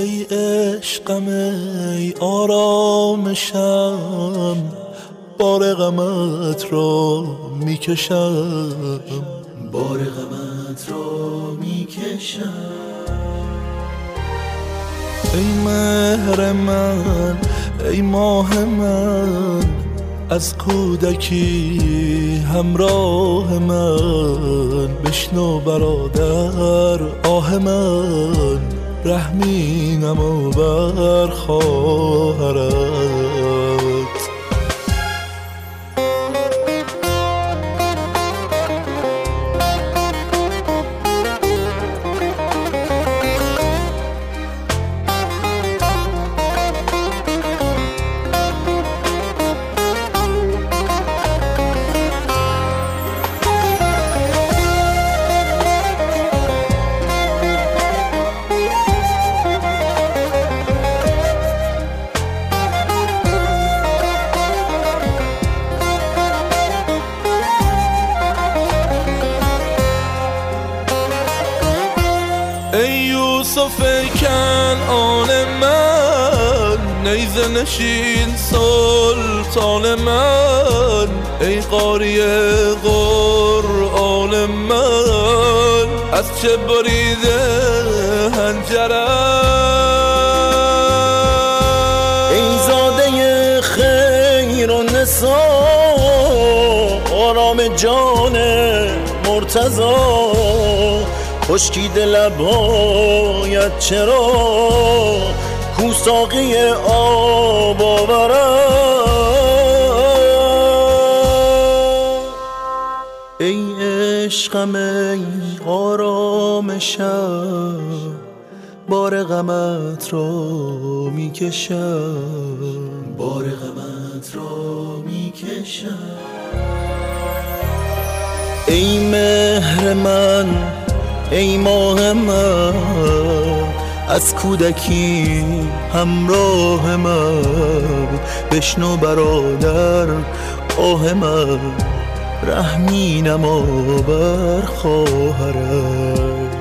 ای عشقم ای آرامشم، بار غمت را میکشم، بار غمت را میکشم. ای مهر من ای ماه من، از کودکی همراه من، بشنو برادر آه من، رحمی نما بر خواهرت. ای یوسف کنعان من، نیزه نشین سلطان من، ای قاری قرآن من، از چه بریده حنجرم. ای زاده خیر و نسا، آرام جان مرتضا، خشکیده لبهایت چرا کو ساقی آب آورد. ای عشقم ای آرامشم، بار غمت را میکشم، بار غمت را میکشم. ای مهر من ای ماه من، از کودکی همراه من، بشنو برادر آه من، رحمی نما بر خواهرت.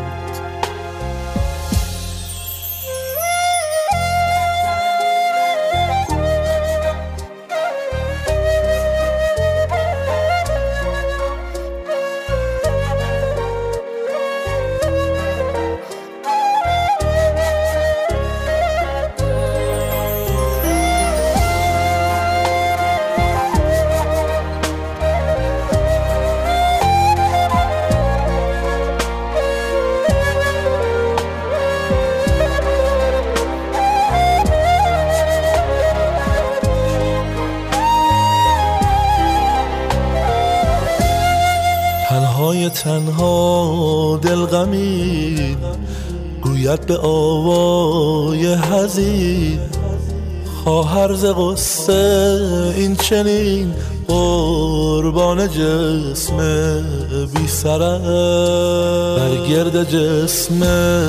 تنها دل غمین، گوید به آوای حزین، خواهر ز غصه این چنین، قربان جسم بی سرت، بر گرد جسم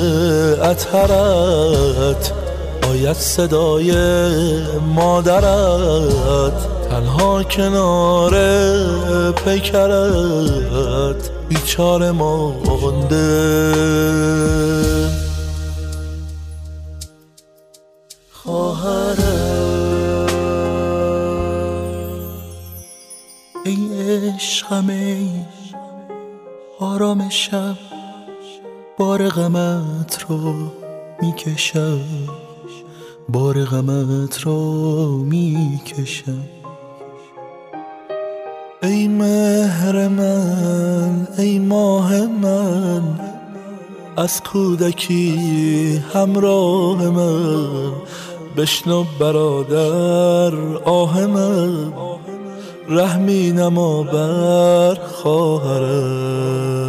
اطهرت آید صدای مادرت، تنها کنار پیکرت بیچاره مانده. خواهرت ای عشقم ای آرامشم، بار غمت رو میکشم، بار غمت رو میکشم. ای مهر من ای ماه من، از کودکی همراه من، بشنو برادر آه من، رحمی نما بر خواهرت.